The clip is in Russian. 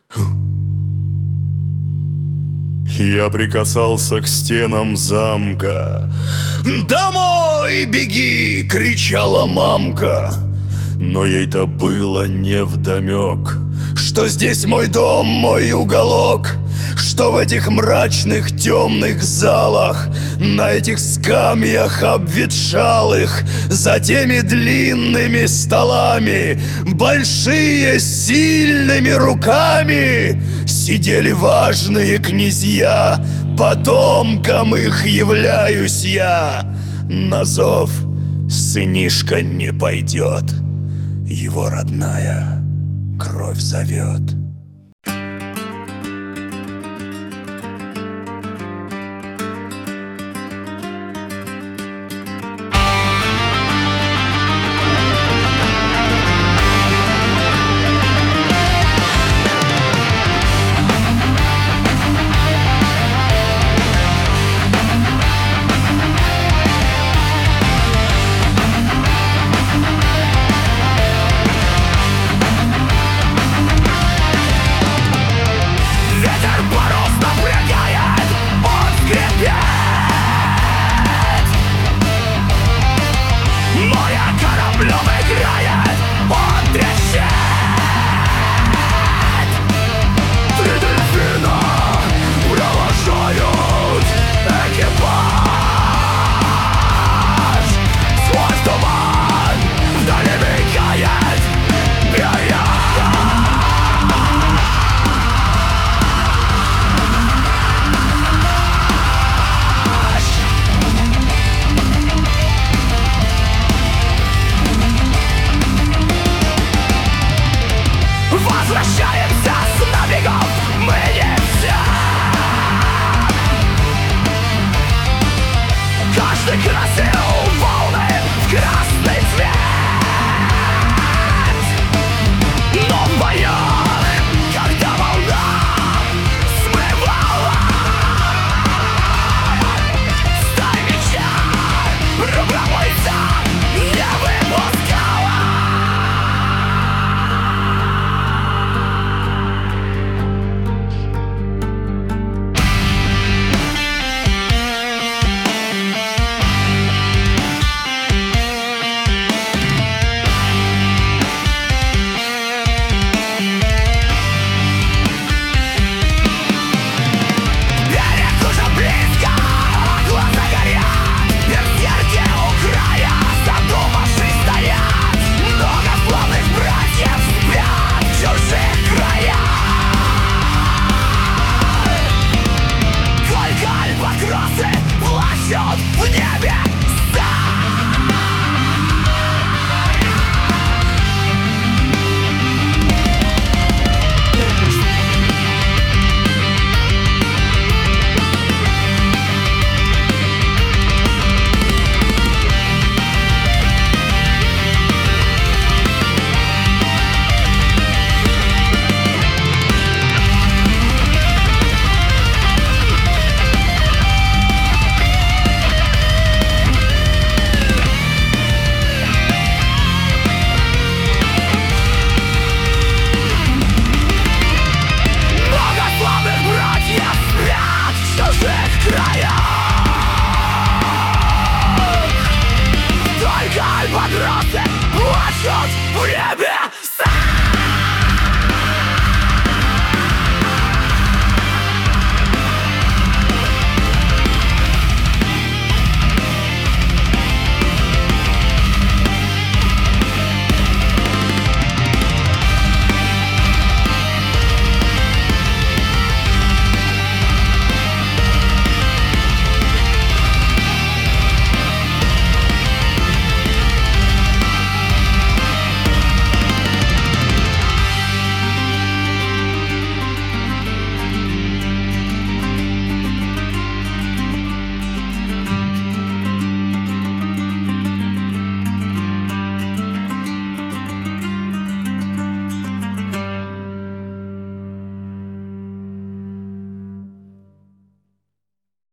Я прикасался к стенам замка. «Домой беги!» — кричала мамка. Но ей-то было невдомек, что здесь мой дом, мой уголок, что в этих мрачных темных залах, на этих скамьях обветшалых, за теми длинными столами, большие сильными руками сидели важные князья. Потомкам их являюсь я. На зов сынишка не пойдет, его родная кровь зовет.